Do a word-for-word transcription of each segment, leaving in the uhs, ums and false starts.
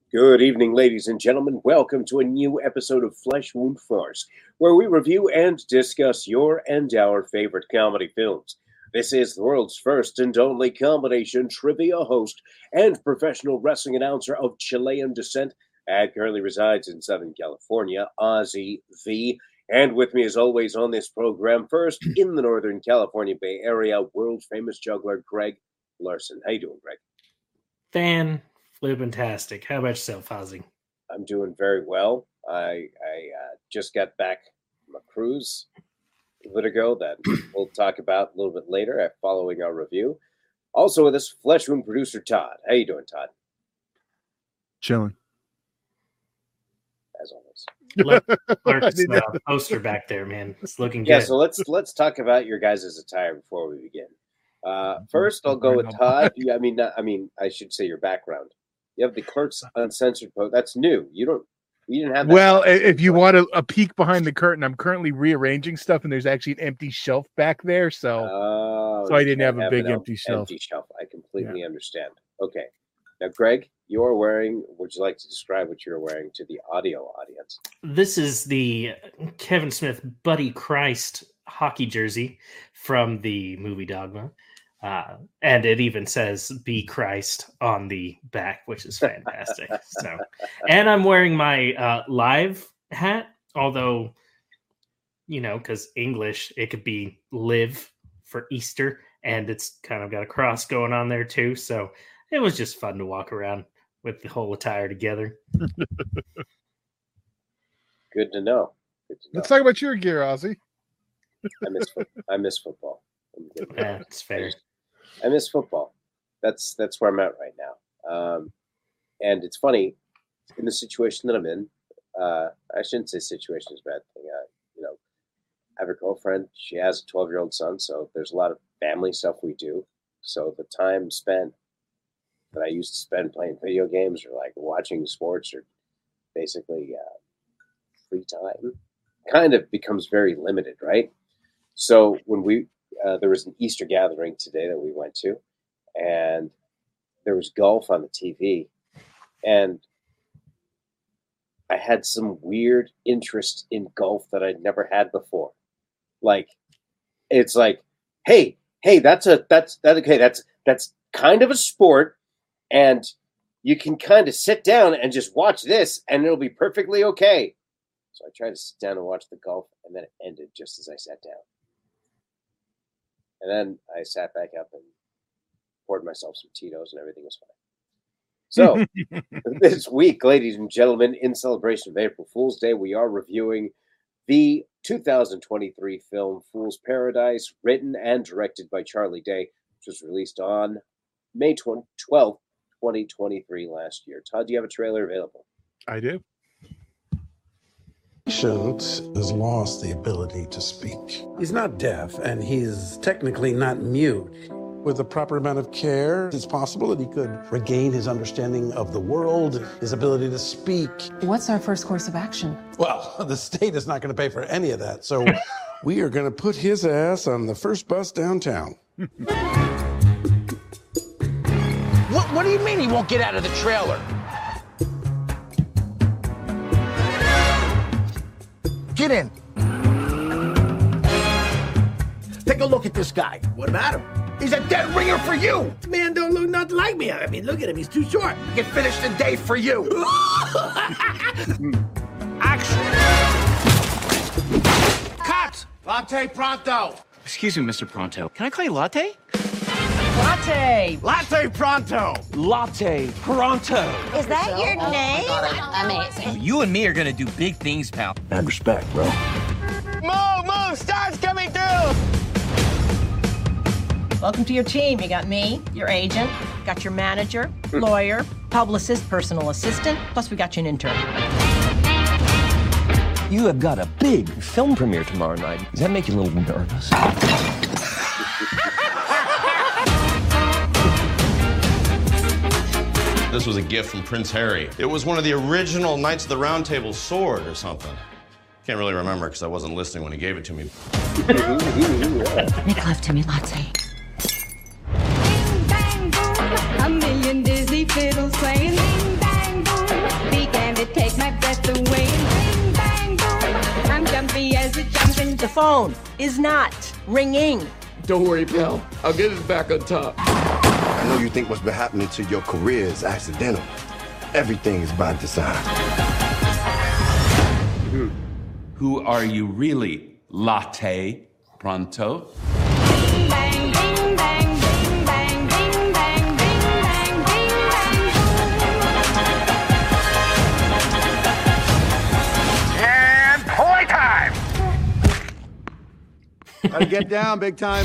Good evening, ladies and gentlemen. Welcome to a new episode of Flesh Wound Farce, where we review and discuss your and our favorite comedy films. This is the world's first and only combination trivia host and professional wrestling announcer of Chilean descent, and currently resides in Southern California, Ozzy V. And with me, as always, on this program, first in the Northern California Bay Area, world-famous juggler Greg Larson. How you doing, Greg? Fan. Fantastic. How about yourself, Ozzy? I'm doing very well. I I uh, just got back from a cruise a bit ago that we'll talk about a little bit later following our review. Also with us, Flesh Wound producer Todd. How you doing, Todd? Chilling. As always. Look, Clark's uh, poster back there, man. It's looking good. Yeah, so let's let's talk about your guys' attire before we begin. Uh, first, I'll go with Todd. I mean, not, I mean, I should say your background. You have the Clerks Uncensored post. That's new. You don't. You didn't have that. Well, if you want a, a peek behind the curtain, I'm currently rearranging stuff, and there's actually an empty shelf back there. So, oh, so I didn't have a have big an empty shelf. Empty shelf. I completely yeah. understand. Okay, now, Greg, you're wearing. Would you like to describe what you're wearing to the audio audience? This is the Kevin Smith Buddy Christ hockey jersey from the movie Dogma. Uh, and it even says "Be Christ" on the back, which is fantastic. So, and I'm wearing my uh, live hat, although, you know, because English, it could be "live" for Easter, and it's kind of got a cross going on there too. So it was just fun to walk around with the whole attire together. Good to know. Good to know. Let's talk about your gear, Ozzy. I miss I miss football. Yeah, it's fair. I miss football. That's that's where I'm at right now. Um, and it's funny, in the situation that I'm in, uh, I shouldn't say situation is a bad thing. Uh, you know, I have a girlfriend. She has a twelve-year-old son, so there's a lot of family stuff we do. So the time spent that I used to spend playing video games or like watching sports or basically uh, free time kind of becomes very limited, right? So when we Uh, there was an Easter gathering today that we went to, and there was golf on the T V, and I had some weird interest in golf that I'd never had before. Like, it's like, hey, hey, that's a that's that okay, that's that's kind of a sport, and you can kind of sit down and just watch this, and it'll be perfectly okay. So I tried to sit down and watch the golf, and then it ended just as I sat down. And then I sat back up and poured myself some Tito's and everything was fine. So this week, ladies and gentlemen, in celebration of April Fool's Day, we are reviewing the two thousand twenty-three film Fool's Paradise, written and directed by Charlie Day, which was released on May twelfth, twenty twenty-three last year. Todd, do you have a trailer available? I do. Patient has lost the ability to speak. He's not deaf, and he's technically not mute. With the proper amount of care, it's possible that he could regain his understanding of the world, his ability to speak. What's our first course of action? Well, the state is not going to pay for any of that, so we are going to put his ass on the first bus downtown. What, what do you mean he won't get out of the trailer? Get in. Take a look at this guy. What about him? He's a dead ringer for you. Man don't look nothing like me. I mean, look at him. He's too short. He can finish the day for you. Action. Cut. Latte pronto. Excuse me, Mister Pronto. Can I call you Latte? Latte. Latte pronto. Latte Pronto. Is that your name? Amazing. You and me are gonna do big things, pal. Mad respect, bro. Move, move. Stars coming through. Welcome to your team. You got me, your agent, got your manager, lawyer, publicist, personal assistant, plus we got you an intern. You have got a big film premiere tomorrow night. Does that make you a little nervous? This was a gift from Prince Harry. It was one of the original Knights of the Round Table sword or something. Can't really remember because I wasn't listening when he gave it to me. Make love to me, Latte. A million Disney fiddles playing ding bang boom. jive, that's the way. Bang, bang, boom. I'm jumpy as a jumping. The phone is not ringing. Don't worry, pal. I'll get us back on top. I know you think what's been happening to your career is accidental. Everything is by design. Who are you really, Latte Pronto? Bing, bang, bing, bang, bing, bang, bing, bang, bing, bang, bing, bang, And playtime! Gotta get down, big time.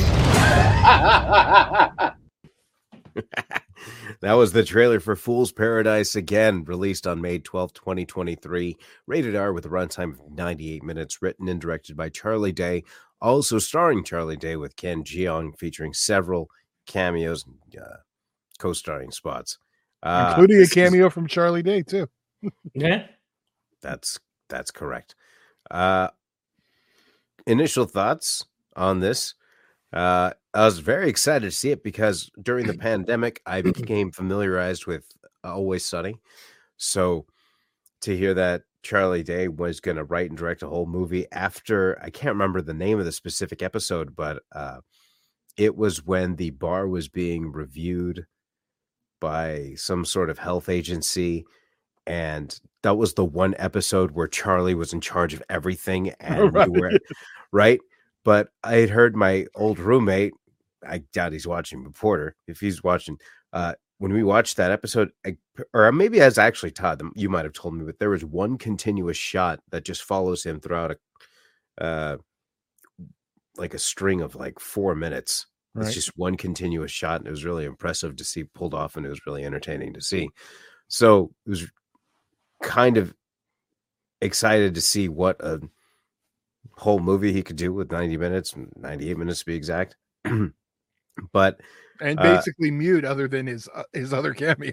That was the trailer for Fool's Paradise Again, released on May twelfth, twenty twenty-three. Rated R with a runtime of ninety-eight minutes, written and directed by Charlie Day. Also starring Charlie Day with Ken Jeong, featuring several cameos and uh, co-starring spots. Uh, Including a cameo is, from Charlie Day, too. Yeah. That's, that's correct. Uh, initial thoughts on this. Uh, I was very excited to see it because during the pandemic, I became familiarized with Always Sunny. So to hear that Charlie Day was going to write and direct a whole movie after, I can't remember the name of the specific episode, but uh, it was when the bar was being reviewed by some sort of health agency. And that was the one episode where Charlie was in charge of everything. And right. we were, right. But I had heard my old roommate, I doubt he's watching, but Porter, if he's watching, uh, when we watched that episode, I, or maybe as actually Todd, you might have told me, but there was one continuous shot that just follows him throughout a, uh, like a string of like four minutes. Right. It's just one continuous shot, and it was really impressive to see pulled off, and it was really entertaining to see. So it was kind of excited to see what a whole movie he could do with ninety minutes, ninety-eight minutes to be exact. But and basically uh, mute other than his uh, his other cameo.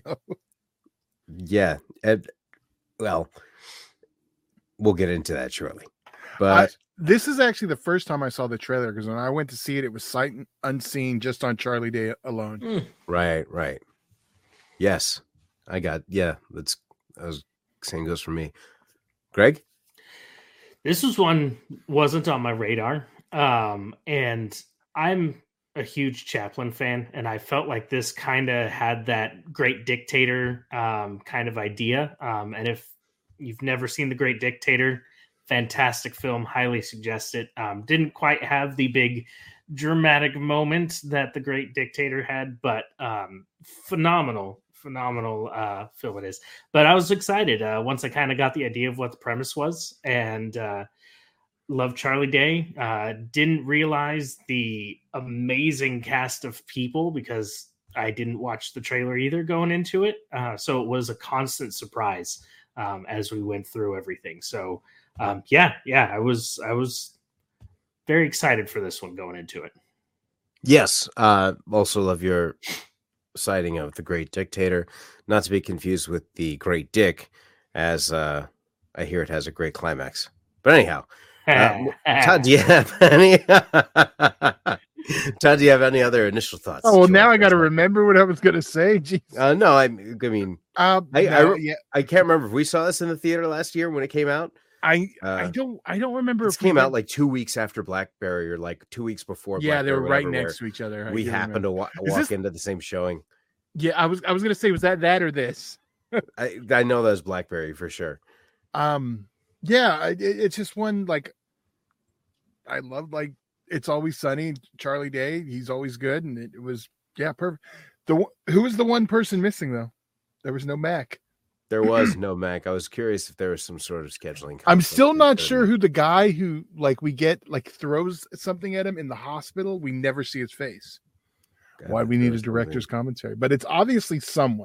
Yeah, and, well, we'll get into that shortly. But I, this is actually the first time I saw the trailer, because when I went to see it, it was sight unseen just on Charlie Day alone. Mm. Right, right. Yes, I got. Yeah, that's. I was same goes for me. Greg. This was one wasn't on my radar, um, and I'm a huge Chaplin fan, and I felt like this kind of had that Great Dictator um, kind of idea. Um, and if you've never seen The Great Dictator, fantastic film, highly suggest it. Um, didn't quite have the big dramatic moment that The Great Dictator had, but um, phenomenal. phenomenal uh film it is. But I was excited uh once I kind of got the idea of what the premise was, and uh love Charlie Day. Uh didn't realize the amazing cast of people because I didn't watch the trailer either going into it, uh so it was a constant surprise um as we went through everything. So um yeah yeah I was I was very excited for this one going into it. Yes. uh also love your sighting of The Great Dictator, not to be confused with The Great Dick, as uh, I hear it has a great climax. But anyhow, uh, Todd, do you have any? Todd, do you have any other initial thoughts? Oh well, now I got to remember what I was going to say. Jeez. Uh, no, I, I mean, uh, I, no, I, yeah. I can't remember if we saw this in the theater last year when it came out. I uh, I don't I don't remember. It came out like two weeks after Blackberry, or like two weeks before. Yeah, Blackberry, they were right whatever, next to each other. We happened remember. to wa- walk this... into the same showing. Yeah, I was I was gonna say, was that that or this? I I know that was Blackberry for sure. Um, yeah, it, it's just one like I love like It's Always Sunny. Charlie Day, he's always good, and it, it was yeah perfect. The who was the one person missing though? There was no Mac. There was no Mac. I was curious if there was some sort of scheduling. I'm still not sure who the guy who like we get like throws something at him in the hospital. We never see his face. God, why we need a director's something. commentary, but it's obviously someone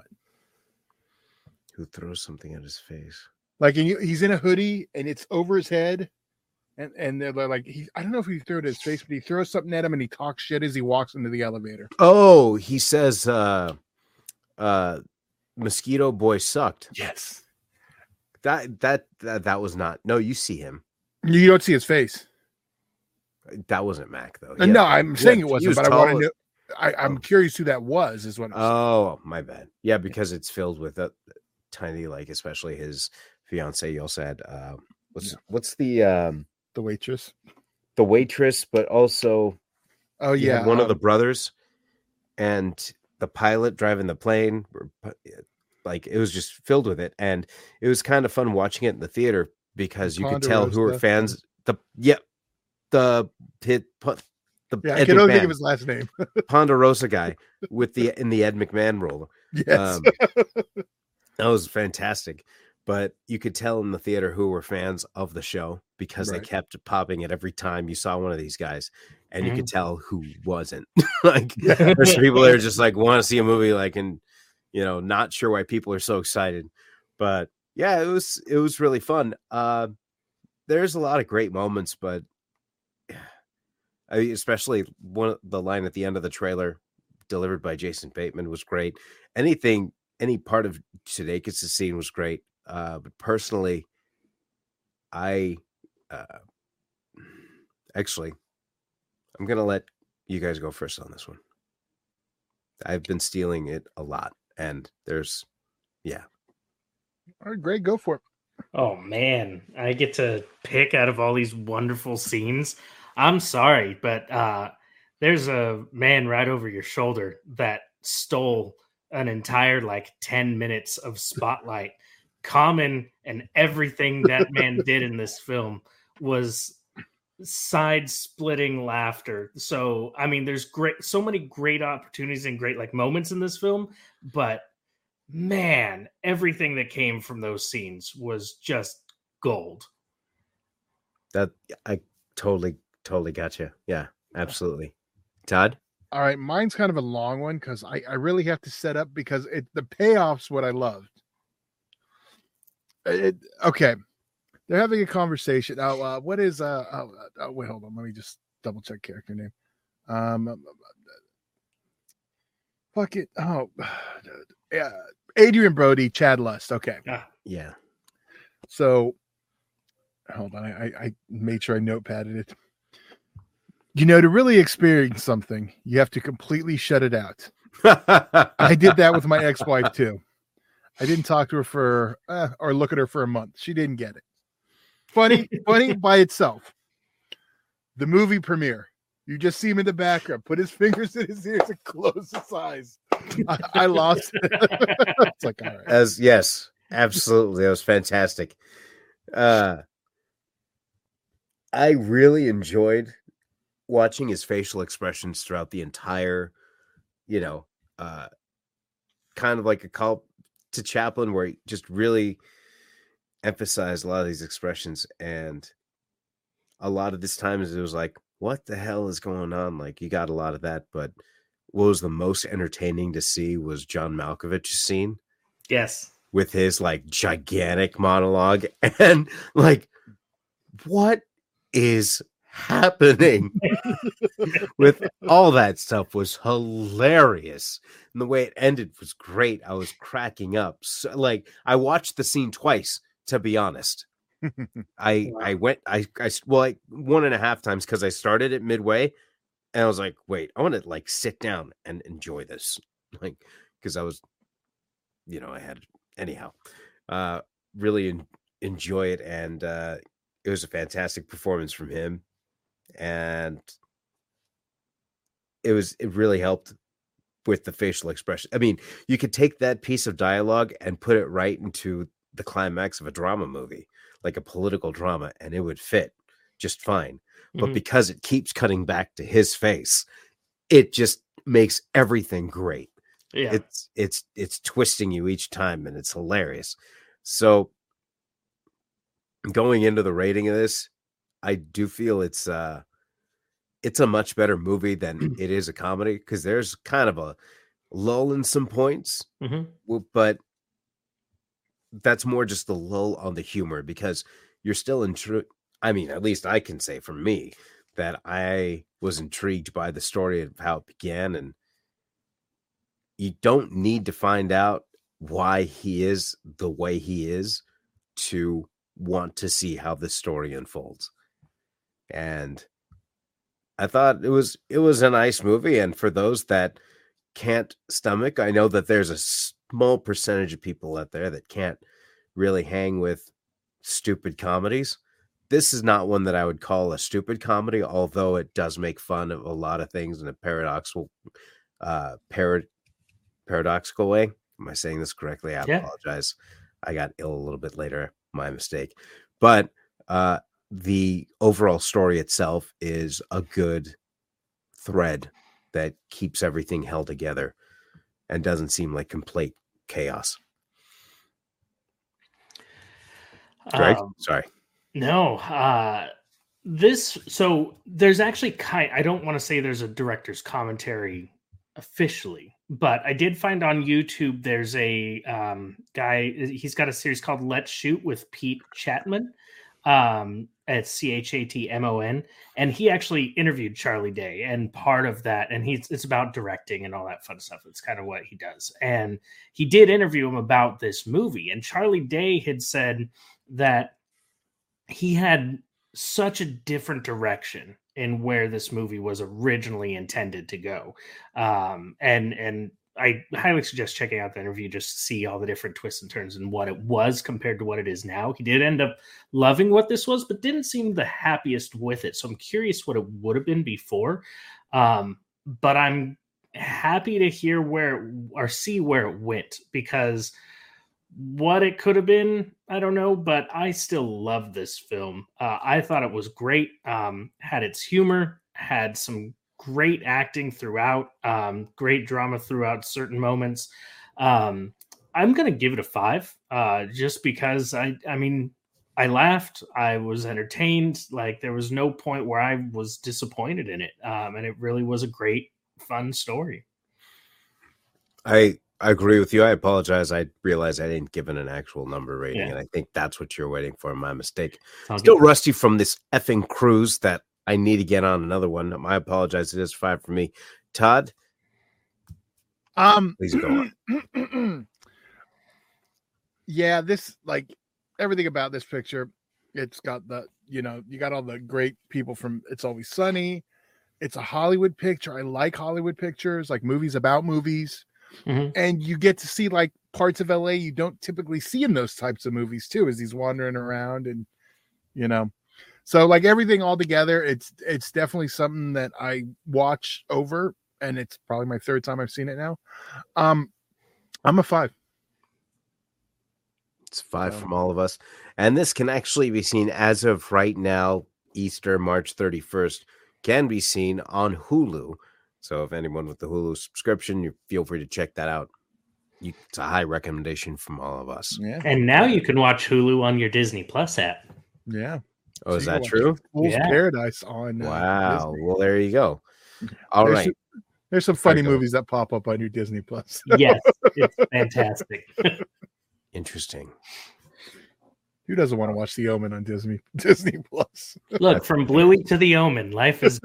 who throws something at his face. Like he's in a hoodie and it's over his head, and and they're like, he, I don't know if he threw it at his face, but he throws something at him and he talks shit as he walks into the elevator. Oh, he says, uh, uh, Mosquito Boy sucked. Yes, that that that that was not. No, you see him. You don't see his face. That wasn't Mac though. Uh, no, I'm saying it wasn't, was but tall. I want to know. I, I'm oh. curious who that was. Is what. I'm oh, my bad. Yeah, because it's filled with a tiny, like, especially his fiance. You also had uh, what's yeah. what's the um, the waitress, the waitress, but also oh yeah, one um, of the brothers, and the pilot driving the plane. Like it was just filled with it, and it was kind of fun watching it in the theater because you could tell who were fans. The yeah, the hit the yeah, Ed I can only think of his last name, Ponderosa guy with the in the Ed McMahon role. Yes, um, that was fantastic. But you could tell in the theater who were fans of the show because right. they kept popping it every time you saw one of these guys, and mm-hmm. you could tell who wasn't. Like there's people that are just like want to see a movie, like and. You know, not sure why people are so excited, but yeah, it was it was really fun. Uh, there's a lot of great moments, but I mean, especially one the line at the end of the trailer, delivered by Jason Bateman, was great. Anything, any part of Sudeikis' scene was great. Uh, but personally, I uh, actually, I'm gonna let you guys go first on this one. I've been stealing it a lot. And there's, yeah. All right, Greg, go for it. Oh, man. I get to pick out of all these wonderful scenes. I'm sorry, but uh, there's a man right over your shoulder that stole an entire, like, ten minutes of spotlight. Common and everything that man did in this film was side-splitting laughter. So, I mean, there's great, so many great opportunities and great, like, moments in this film, but man, everything that came from those scenes was just gold. That I totally, totally got you. Yeah, absolutely. Todd? All right, mine's kind of a long one because I, I really have to set up because it the payoff's what I loved. It, okay. They're having a conversation. Oh, uh, what is uh? Oh, oh, wait, hold on. Let me just double check character name. Um, fuck it. Oh, yeah. Adrian Brody, Chad Lust. Okay. Ah. Yeah. So, hold on. I, I made sure I notepadded it. You know, to really experience something, you have to completely shut it out. I did that with my ex-wife too. I didn't talk to her for uh, or look at her for a month. She didn't get it. Funny, funny by itself. The movie premiere. You just see him in the background, put his fingers in his ears and close his eyes. I, I lost it. It's like, all right. As yes, absolutely. That was fantastic. Uh, I really enjoyed watching his facial expressions throughout the entire, you know, uh, kind of like a call to Chaplin where he just really emphasized a lot of these expressions, and a lot of this times it was like, what the hell is going on? Like, you got a lot of that, but what was the most entertaining to see was John Malkovich's scene. Yes. With his like gigantic monologue, and like, what is happening? With all that stuff was hilarious, and the way it ended was great. I was cracking up. So, like, I watched the scene twice, to be honest. I I went I I well like one and a half times because I started it midway, and I was like, wait, I want to like sit down and enjoy this, like, because I was, you know, I had anyhow, uh, really en- enjoy it, and uh, it was a fantastic performance from him, and it was it really helped with the facial expression. I mean, you could take that piece of dialogue and put it right into the climax of a drama movie, like a political drama, and it would fit just fine. Mm-hmm. But because it keeps cutting back to his face, it just makes everything great. Yeah. It's it's it's twisting you each time, and it's hilarious. So going into the rating of this, I do feel it's uh it's a much better movie than it is a comedy, because there's kind of a lull in some points, mm-hmm. but that's more just the lull on the humor, because you're still intrigued. I mean, at least I can say for me that I was intrigued by the story of how it began, and you don't need to find out why he is the way he is to want to see how this story unfolds. And I thought it was it was a nice movie, and for those that can't stomach, I know that there's a small percentage of people out there that can't really hang with stupid comedies. This is not one that I would call a stupid comedy, although it does make fun of a lot of things in a paradoxical, uh, parad- paradoxical way. Am I saying this correctly? I yeah. apologize. I got ill a little bit later. My mistake. But uh, the overall story itself is a good thread that keeps everything held together and doesn't seem like complete chaos. Greg, um, sorry. No, uh, this, so there's actually kind, I don't want to say there's a director's commentary officially, but I did find on YouTube, there's a um, guy, he's got a series called Let's Shoot with Pete Chatmon. Um, at C H A T M O N, and he actually interviewed Charlie Day, and part of that, and he's it's about directing and all that fun stuff. It's kind of what he does, and he did interview him about this movie, and Charlie Day had said that he had such a different direction in where this movie was originally intended to go, um, and and. I highly suggest checking out the interview just to see all the different twists and turns and what it was compared to what it is now. He did end up loving what this was, but didn't seem the happiest with it. So I'm curious what it would have been before. Um, but I'm happy to hear where or see where it went, because what it could have been, I don't know, but I still love this film. Uh, I thought it was great. Um, had its humor, had some great acting throughout, um, great drama throughout certain moments. Um, I'm going to give it a five, uh, just because I, I mean, I laughed, I was entertained. Like there was no point where I was disappointed in it. Um, and it really was a great, fun story. I, I agree with you. I apologize. I realized I didn't give it an actual number rating. Yeah. And I think that's what you're waiting for. My mistake. I'll Still rusty from this effing cruise that I need to get on another one. I apologize. It is five for me. Todd? Um, Please go on. Yeah, this, like, everything about this picture, it's got the, you know, you got all the great people from It's Always Sunny. It's a Hollywood picture. I like Hollywood pictures, like movies about movies. Mm-hmm. And you get to see, like, parts of L A you don't typically see in those types of movies, too, as he's wandering around and, you know. So like everything all together, it's it's definitely something that I watch over, and it's probably my third time I've seen it now. Um, I'm a five. It's five um, from all of us. And this can actually be seen as of right now, Easter, March thirty-first, can be seen on Hulu. So if anyone with the Hulu subscription, you feel free to check that out. You, it's a high recommendation from all of us. Yeah. And now you can watch Hulu on your Disney Plus app. Yeah. Oh, so is that true? Fool's yeah. Paradise on. Uh, wow. Disney. Well, there you go. All there's right. Some, there's some funny movies that pop up on your Disney Plus. Yes, it's fantastic. Interesting. Who doesn't want to watch The Omen on Disney Disney Plus? Look, from Bluey to The Omen, life is.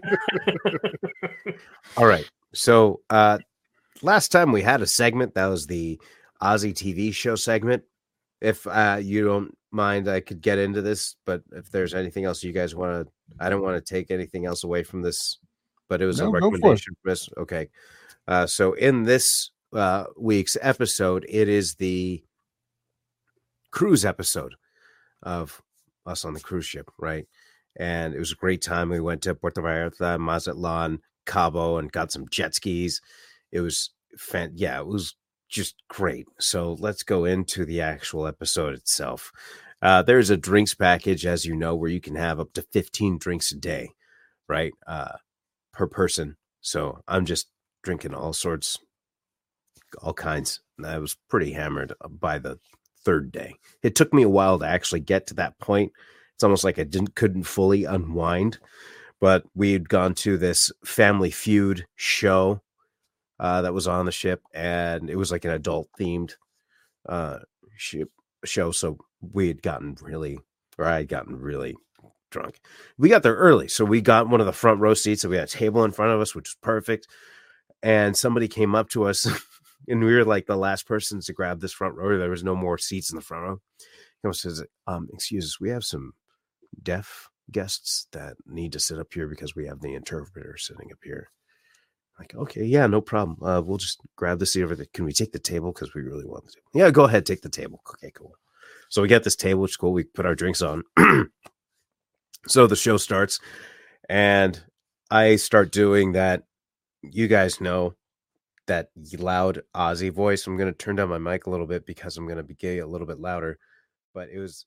All right. So uh, last time we had a segment that was the Aussie T V show segment. If uh, you don't mind, I could get into this, but if there's anything else you guys want to, I don't want to take anything else away from this, but it was no, a recommendation from us. Okay. Uh, so in this uh, week's episode, it is the cruise episode of us on the cruise ship, right? And it was a great time. We went to Puerto Vallarta, Mazatlan, Cabo, and got some jet skis. It was fan, yeah, it was just great. So let's go into the actual episode itself. Uh, there's a drinks package, as you know, where you can have up to fifteen drinks a day, right? Uh, per person. So I'm just drinking all sorts, all kinds. And I was pretty hammered by the third day. It took me a while to actually get to that point. It's almost like I didn't couldn't fully unwind, but we had gone to this Family Feud show uh, that was on the ship, and it was like an adult themed uh, ship show. So we had gotten really, or I had gotten really drunk. We got there early, so we got one of the front row seats, and we had a table in front of us, which was perfect. And somebody came up to us, and we were like the last persons to grab this front row. There was no more seats in the front row. He says, um, excuse us, we have some deaf guests that need to sit up here because we have the interpreter sitting up here. Like, okay, yeah, no problem. Uh, we'll just grab the seat over there. Can we take the table? Because we really want to. Yeah, go ahead, take the table. Okay, cool. So we get this table, which is cool. We put our drinks on. So the show starts, and I start doing that. You guys know that loud Ozzy voice. I'm going to turn down my mic a little bit because I'm going to be gay a little bit louder. But it was,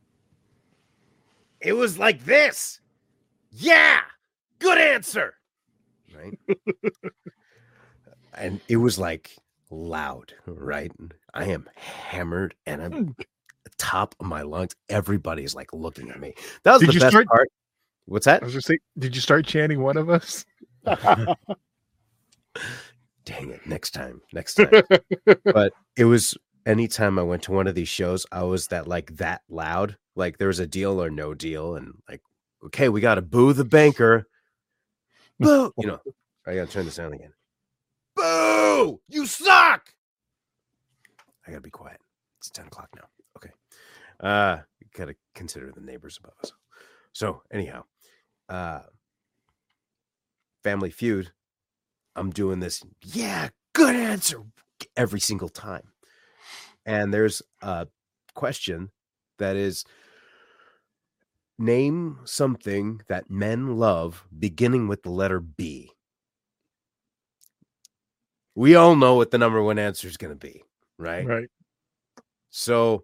it was like this. Yeah, good answer. Right. And it was like loud, right? I am hammered and I'm at the top of my lungs. Everybody's like looking at me. That was Did the you best start- part. What's that? I was just saying, did you start chanting one of us? Dang it. Next time. Next time. But it was anytime I went to one of these shows, I was that like that loud. Like there was a deal or no deal. And like, okay, we got to boo the banker. Boo. You know, I got to turn this down again. Boo! You suck! I got to be quiet. It's ten o'clock now. Okay. Uh, got to consider the neighbors above us. So anyhow, uh, Family Feud, I'm doing this. Yeah, good answer every single time. And there's a question that is, name something that men love beginning with the letter B. We all know what the number one answer is going to be, right? Right. So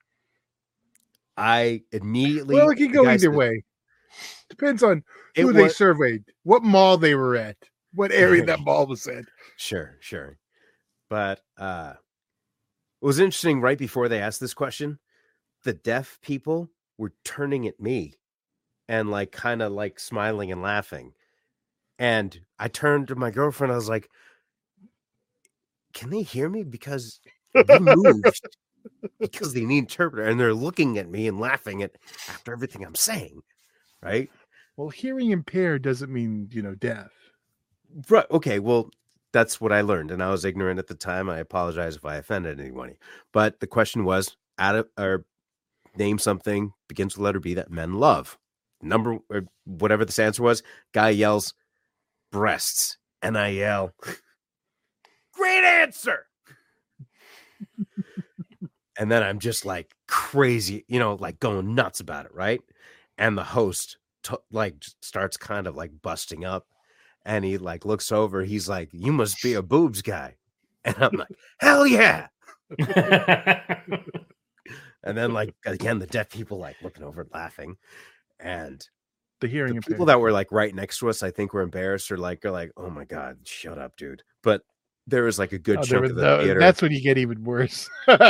I immediately. Well, it can go either said, way. Depends on It who they was- surveyed, what mall they were at, what area that mall was in. Sure, sure. But uh it was interesting right before they asked this question, the deaf people were turning at me and like kind of like smiling and laughing. And I turned to my girlfriend. I was like, can they hear me? Because they moved because they need an interpreter. And they're looking at me and laughing at after everything I'm saying. Right. Well, hearing impaired doesn't mean, you know, deaf. Right. Okay. Well, that's what I learned. And I was ignorant at the time. I apologize if I offended anyone. But the question was, out of or name something begins with letter B that men love. Number or whatever this answer was, guy yells breasts. And I yell, great answer. And then I'm just like crazy, you know, like going nuts about it, right? And the host t- like starts kind of like busting up, and he like looks over. He's like, "You must be a boobs guy," and I'm like, "Hell yeah!" And then like again, the deaf people like looking over, laughing, and the hearing the impaired. people that were like right next to us, I think, were embarrassed or like are like, "Oh my god, shut up, dude!" But there was like a good Oh, there chunk was of the no- theater. that's when you get even worse.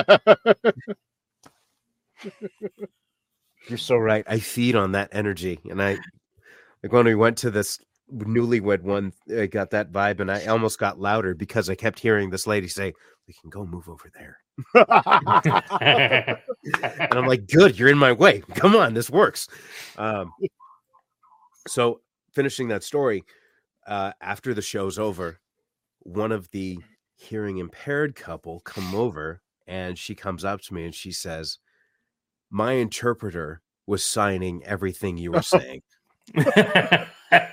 You're so right. I feed on that energy, and I like when we went to this newlywed one, I got that vibe, and I almost got louder because I kept hearing this lady say, "We can go move over there," and I'm like, "Good, you're in my way. Come on, this works." Um, so finishing that story, uh, after the show's over, one of the hearing impaired couple come over, and she comes up to me and she says, my interpreter was signing everything you were saying. That's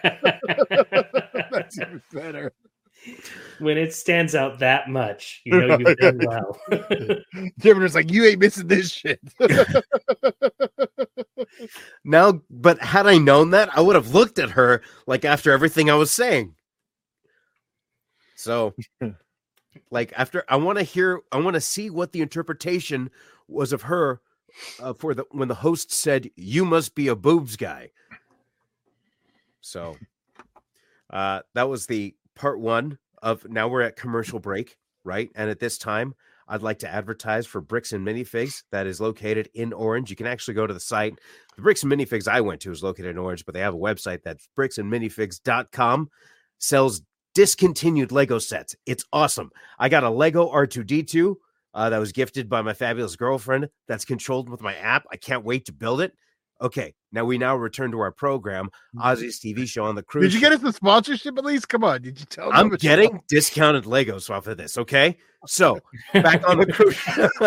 even better. When it stands out that much, you know you've done well. The interpreter's like, you ain't missing this shit. Now, but had I known that, I would have looked at her like after everything I was saying. So, like after I want to hear, I want to see what the interpretation was of her uh, for the when the host said, "You must be a boobs guy." So, uh, that was the part one of. Now we're at commercial break, right? And at this time, I'd like to advertise for Bricks and Minifigs that is located in Orange. You can actually go to the site. The Bricks and Minifigs I went to is located in Orange, but they have a website that's bricks and minifigs dot com. Sells discontinued Lego sets. It's awesome. I got a Lego R two D two uh, that was gifted by my fabulous girlfriend that's controlled with my app. I can't wait to build it. Okay, now we now return to our program, Ozzy's T V show on the cruise. Did you get us the sponsorship at least? Come on. Did you tell them? I'm it's- getting discounted Legos off of this, okay? So, back on the cruise.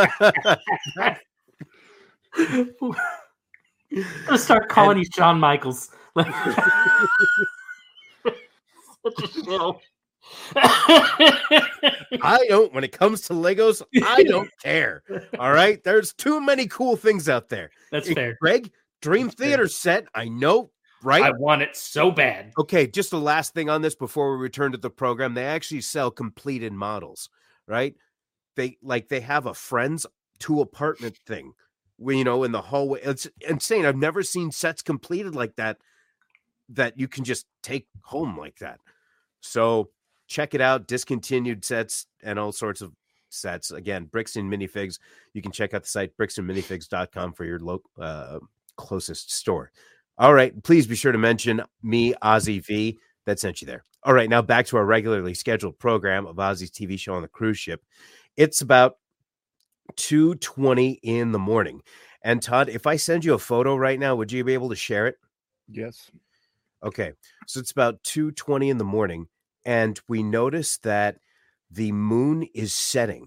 I'm gonna start calling you Shawn Michaels. Like, such a shill. I don't, when it comes to Legos, I don't care. All right. There's too many cool things out there. That's It- fair. Greg, Dream That's Theater fair. set. I know, right? I want it so bad. Okay. Just the last thing on this before we return to the program. They actually sell completed models, right? They like, they have a friend's two apartment thing, where, you know, in the hallway. It's insane. I've never seen sets completed like that, that you can just take home like that. So check it out. Discontinued sets and all sorts of sets. Again, Brixton Minifigs. You can check out the site brixton minifigs dot com for your local uh, closest store. All right. Please be sure to mention me, Ozzy V, that sent you there. All right. Now back to our regularly scheduled program of Ozzy's T V show on the cruise ship. It's about two twenty in the morning. And Todd, if I send you a photo right now, would you be able to share it? Yes. Okay. So it's about two twenty in the morning. And we notice that the moon is setting.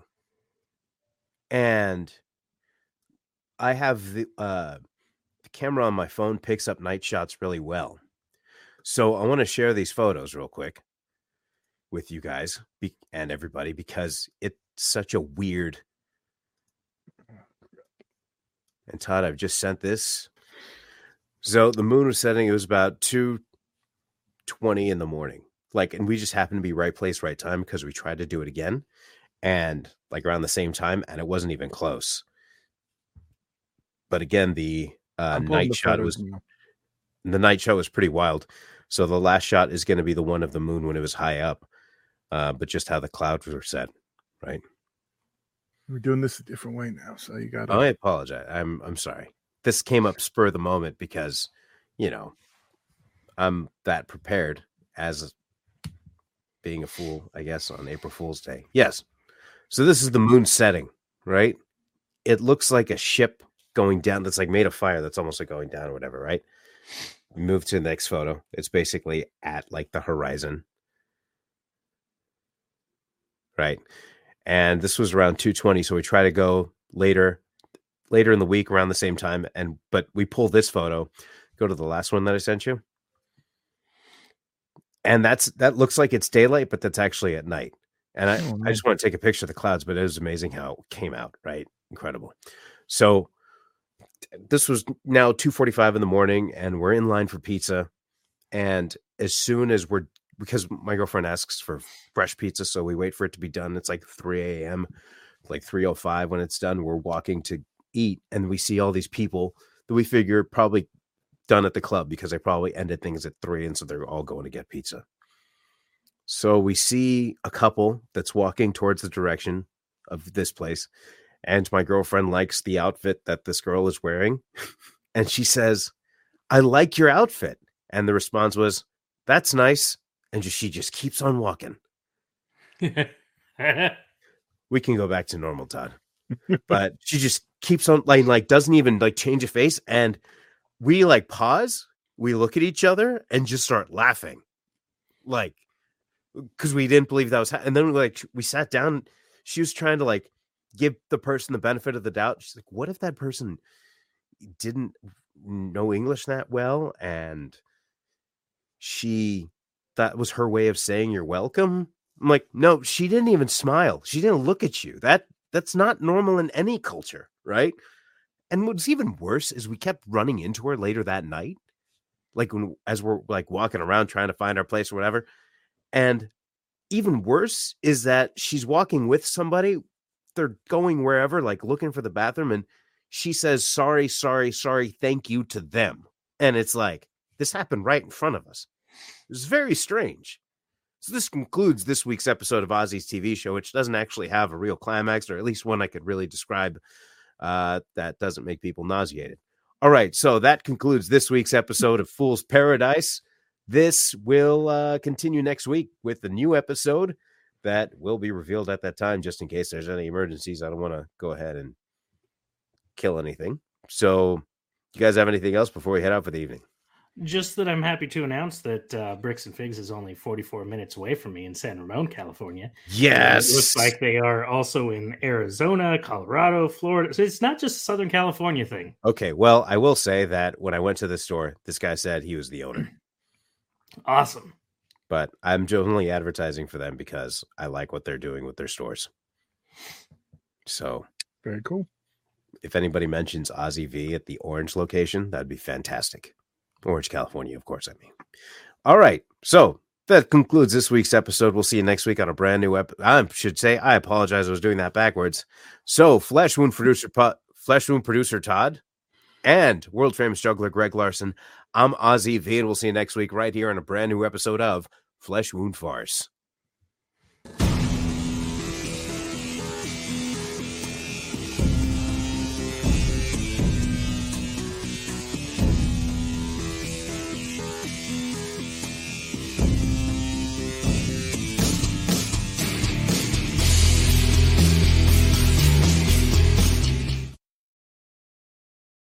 And I have the, uh, the camera on my phone picks up night shots really well. So I want to share these photos real quick with you guys be- and everybody, because it's such a weird. And Todd, I've just sent this. So the moon was setting. It was about two twenty in the morning. Like, and we just happened to be right place, right time, because we tried to do it again. And like around the same time, and it wasn't even close. But again, the uh, night the shot was now. the night shot was pretty wild. So the last shot is going to be the one of the moon when it was high up, uh, but just how the clouds were set, right? We're doing this a different way now, so you got. Oh, I apologize. I'm I'm sorry. This came up spur of the moment because, you know, I'm that prepared as being a fool, I guess, on April Fool's Day. Yes. So this is the moon setting, right? It looks like a ship going down that's like made of fire. That's almost like going down or whatever, right? We move to the next photo. It's basically at like the horizon, right? And this was around two twenty. So we try to go later, later in the week around the same time. And, but we pull this photo, go to the last one that I sent you. And that's, that looks like it's daylight, but that's actually at night. And I, oh, I just want to take a picture of the clouds, but it was amazing how it came out, right? Incredible. So this was now two forty-five in the morning and we're in line for pizza. And as soon as we're, because my girlfriend asks for fresh pizza, so we wait for it to be done. It's like three a.m., like three oh five when it's done. We're walking to eat and we see all these people that we figure probably done at the club because they probably ended things at three. And so they're all going to get pizza. So we see a couple that's walking towards the direction of this place. And my girlfriend likes the outfit that this girl is wearing. And she says, "I like your outfit." And the response was, "That's nice." And just, she just keeps on walking. We can go back to normal, Todd. But she just keeps on like, like doesn't even like change a face. And we like pause, we look at each other and just start laughing. Like, because we didn't believe that was ha- and then we like we sat down. She was trying to like give the person the benefit of the doubt. She's like, what if that person didn't know English that well and she that was her way of saying you're welcome? I'm like, no, she didn't even smile. She didn't look at you. That that's not normal in any culture, right? And what's even worse is we kept running into her later that night, like when as we're like walking around trying to find our place or whatever. And even worse is that she's walking with somebody. They're going wherever, like looking for the bathroom. And she says, sorry, sorry, sorry, thank you to them. And it's like, this happened right in front of us. It was very strange. So this concludes this week's episode of Ozzy's T V show, which doesn't actually have a real climax, or at least one I could really describe uh, that doesn't make people nauseated. All right. So that concludes this week's episode of Fool's Paradise. This will uh, continue next week with the new episode that will be revealed at that time, just in case there's any emergencies. I don't want to go ahead and kill anything. So you guys have anything else before we head out for the evening? Just that I'm happy to announce that uh, Bricks and Figs is only forty-four minutes away from me in San Ramon, California. Yes. It looks like they are also in Arizona, Colorado, Florida. So it's not just a Southern California thing. Okay. Well, I will say that when I went to the store, this guy said he was the owner. Awesome. But I'm only advertising for them because I like what they're doing with their stores. So very cool. If anybody mentions Ozzy V at the Orange location, that'd be fantastic. Orange, California, of course, I mean. All right. So that concludes this week's episode. We'll see you next week on a brand new episode. I should say, I apologize. I was doing that backwards. So Flesh Wound producer, Flesh Wound producer Todd and world famous juggler Greg Larson. I'm Ozzy V, and we'll see you next week right here on a brand new episode of Flesh Wound Farce.